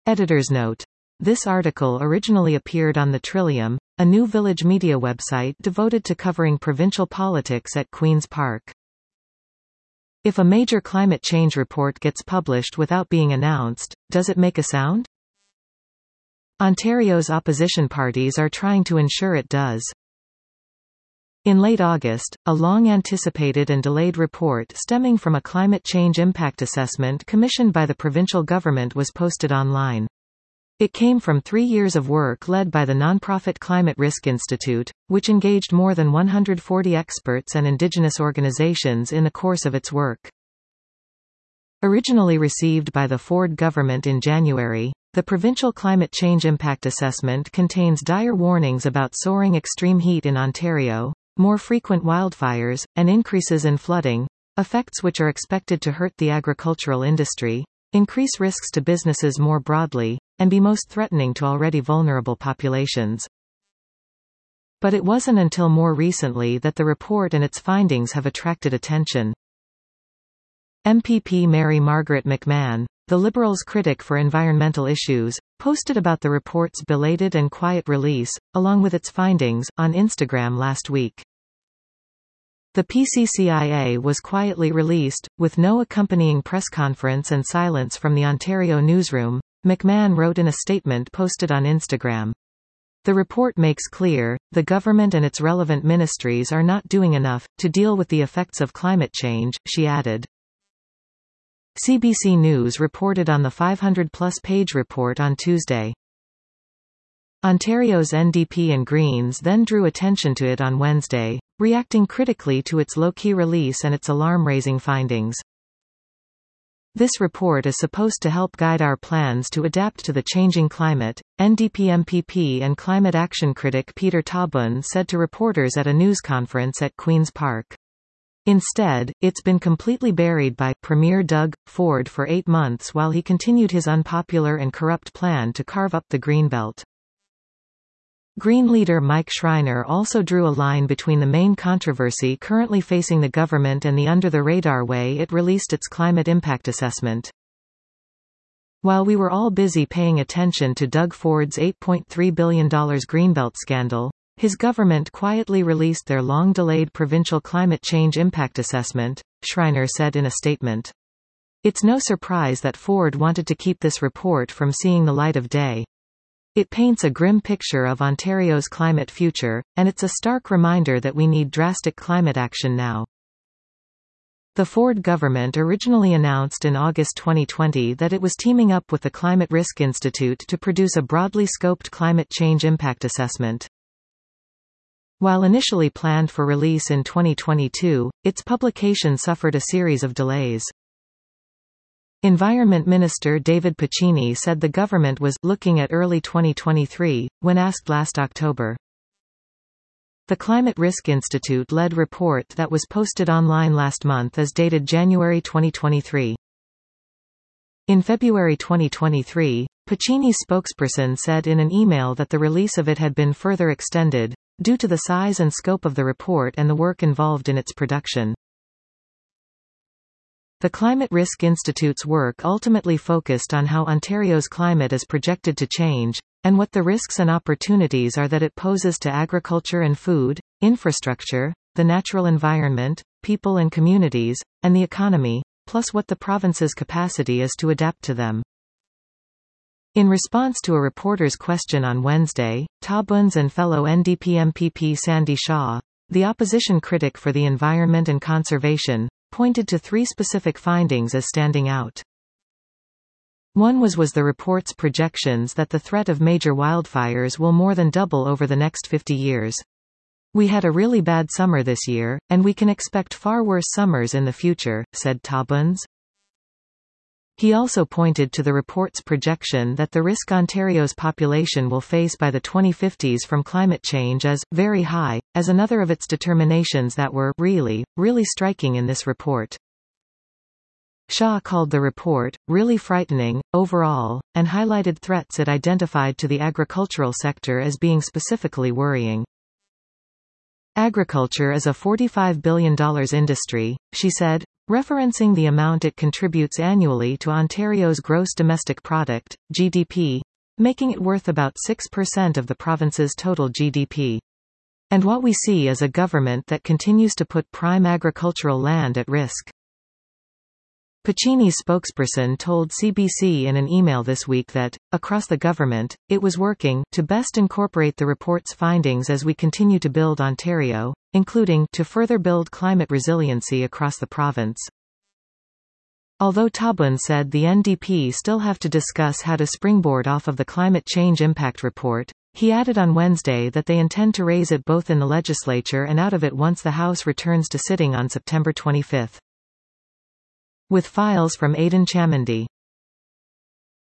Editor's note. This article originally appeared on the Trillium, a new village media website devoted to covering provincial politics at Queen's Park. If a major climate change report gets published without being announced, does it make a sound? Ontario's opposition parties are trying to ensure it does. In late August, a long-anticipated and delayed report stemming from a climate change impact assessment commissioned by the provincial government was posted online. It came from 3 years of work led by the nonprofit Climate Risk Institute, which engaged more than 140 experts and Indigenous organizations in the course of its work. Originally received by the Ford government in January, the Provincial Climate Change Impact Assessment contains dire warnings about soaring extreme heat in Ontario, more frequent wildfires, and increases in flooding, effects which are expected to hurt the agricultural industry, increase risks to businesses more broadly, and be most threatening to already vulnerable populations. But it wasn't until more recently that the report and its findings have attracted attention. MPP Mary Margaret McMahon, the Liberals' critic for environmental issues, posted about the report's belated and quiet release, along with its findings, on Instagram last week. The PCCIA was quietly released, with no accompanying press conference and silence from the Ontario newsroom, McMahon wrote in a statement posted on Instagram. The report makes clear, the government and its relevant ministries are not doing enough to deal with the effects of climate change, she added. CBC News reported on the 500-plus page report on Tuesday. Ontario's NDP and Greens then drew attention to it on Wednesday, reacting critically to its low-key release and its alarm-raising findings. This report is supposed to help guide our plans to adapt to the changing climate, NDP MPP and climate action critic Peter Taubun said to reporters at a news conference at Queen's Park. Instead, it's been completely buried by Premier Doug Ford for 8 months while he continued his unpopular and corrupt plan to carve up the Greenbelt. Green leader Mike Schreiner also drew a line between the main controversy currently facing the government and the under-the-radar way it released its climate impact assessment. While we were all busy paying attention to Doug Ford's $8.3 billion Greenbelt scandal, his government quietly released their long-delayed provincial climate change impact assessment, Schreiner said in a statement. It's no surprise that Ford wanted to keep this report from seeing the light of day. It paints a grim picture of Ontario's climate future, and it's a stark reminder that we need drastic climate action now. The Ford government originally announced in August 2020 that it was teaming up with the Climate Risk Institute to produce a broadly scoped climate change impact assessment. While initially planned for release in 2022, its publication suffered a series of delays. Environment Minister David Piccini said the government was looking at early 2023, when asked last October. The Climate Risk Institute-led report that was posted online last month is dated January 2023. In February 2023, Piccini's spokesperson said in an email that the release of it had been further extended, due to the size and scope of the report and the work involved in its production. The Climate Risk Institute's work ultimately focused on how Ontario's climate is projected to change, and what the risks and opportunities are that it poses to agriculture and food, infrastructure, the natural environment, people and communities, and the economy, plus what the province's capacity is to adapt to them. In response to a reporter's question on Wednesday, Taubun's and fellow NDP MPP Sandy Shaw, the opposition critic for the environment and conservation, pointed to 3 specific findings as standing out. One was the report's projections that the threat of major wildfires will more than double over the next 50 years. We had a really bad summer this year, and we can expect far worse summers in the future, said Taubun. He also pointed to the report's projection that the risk Ontario's population will face by the 2050s from climate change is very high, as another of its determinations that were really striking in this report. Shaw called the report really frightening, overall, and highlighted threats it identified to the agricultural sector as being specifically worrying. Agriculture is a $45 billion industry, she said, referencing the amount it contributes annually to Ontario's gross domestic product, GDP, making it worth about 6% of the province's total GDP. And what we see is a government that continues to put prime agricultural land at risk. Pacini's spokesperson told CBC in an email this week that, across the government, it was working to best incorporate the report's findings as we continue to build Ontario, including to further build climate resiliency across the province. Although Tabuin said the NDP still have to discuss how to springboard off of the climate change impact report, he added on Wednesday that they intend to raise it both in the legislature and out of it once the House returns to sitting on September 25. With files from Aidan Chamandy.